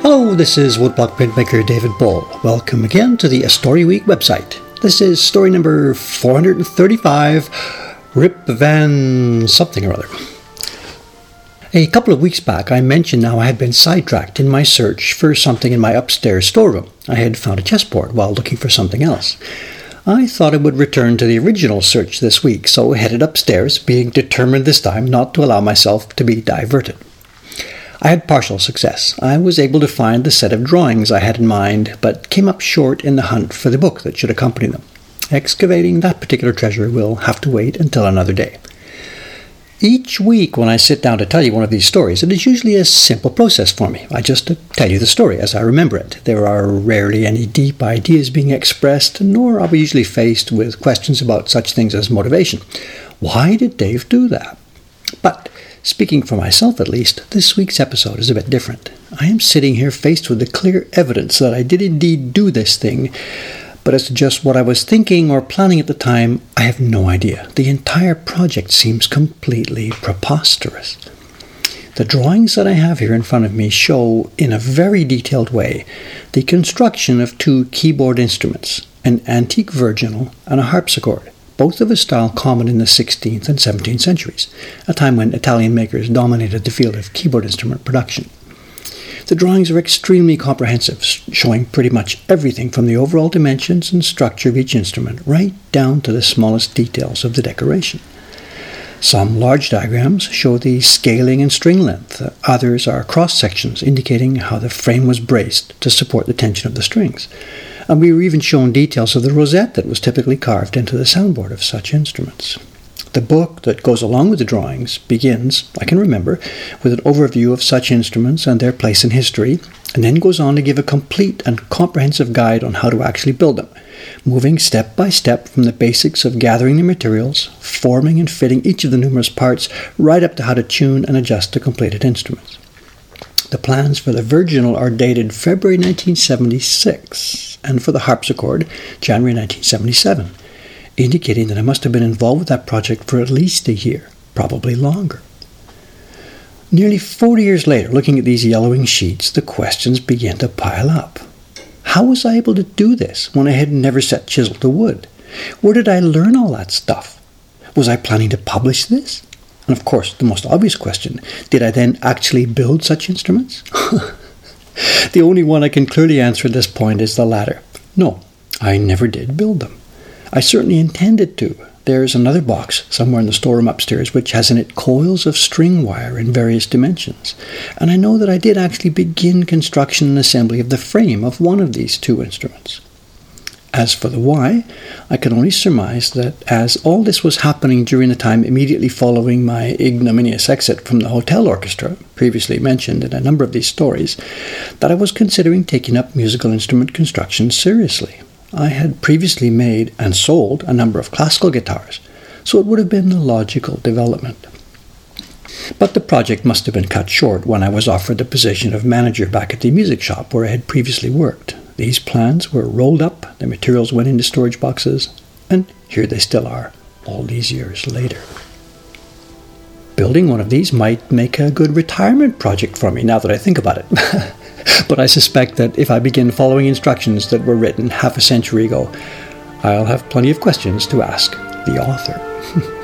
Hello, this is Woodblock printmaker David Bull. Welcome again to the A Story Week website. This is story number 435, Rip Van something or other. A couple of weeks back, I mentioned how I had been sidetracked in my search for something in my upstairs storeroom. I had found a chessboard while looking for something else. I thought I would return to the original search this week, so headed upstairs, being determined this time not to allow myself to be diverted. I had partial success. I was able to find the set of drawings I had in mind, but came up short in the hunt for the book that should accompany them. Excavating that particular treasure will have to wait until another day. Each week when I sit down to tell you one of these stories, it is usually a simple process for me. I just tell you the story as I remember it. There are rarely any deep ideas being expressed, nor are we usually faced with questions about such things as motivation. Why did Dave do that? But speaking for myself at least, this week's episode is a bit different. I am sitting here faced with the clear evidence that I did indeed do this thing, but as to just what I was thinking or planning at the time, I have no idea. The entire project seems completely preposterous. The drawings that I have here in front of me show, in a very detailed way, the construction of two keyboard instruments, an antique virginal and a harpsichord, both of a style common in the 16th and 17th centuries, a time when Italian makers dominated the field of keyboard instrument production. The drawings are extremely comprehensive, showing pretty much everything from the overall dimensions and structure of each instrument right down to the smallest details of the decoration. Some large diagrams show the scaling and string length. Others are cross-sections indicating how the frame was braced to support the tension of the strings. And we were even shown details of the rosette that was typically carved into the soundboard of such instruments. The book that goes along with the drawings begins, I can remember, with an overview of such instruments and their place in history, and then goes on to give a complete and comprehensive guide on how to actually build them, moving step by step from the basics of gathering the materials, forming and fitting each of the numerous parts, right up to how to tune and adjust the completed instruments. The plans for the virginal are dated February 1976, and for the harpsichord, January 1977, indicating that I must have been involved with that project for at least a year, probably longer. Nearly 40 years later, looking at these yellowing sheets, the questions begin to pile up. How was I able to do this when I had never set chisel to wood? Where did I learn all that stuff? Was I planning to publish this? And of course, the most obvious question, did I then actually build such instruments? The only one I can clearly answer at this point is the latter. No, I never did build them. I certainly intended to. There's another box somewhere in the storeroom upstairs which has in it coils of string wire in various dimensions. And I know that I did actually begin construction and assembly of the frame of one of these two instruments. As for the why, I can only surmise that as all this was happening during the time immediately following my ignominious exit from the hotel orchestra, previously mentioned in a number of these stories, that I was considering taking up musical instrument construction seriously. I had previously made and sold a number of classical guitars, so it would have been the logical development. But the project must have been cut short when I was offered the position of manager back at the music shop where I had previously worked. These plans were rolled up, the materials went into storage boxes, and here they still are, all these years later. Building one of these might make a good retirement project for me now that I think about it. But I suspect that if I begin following instructions that were written half a century ago, I'll have plenty of questions to ask the author.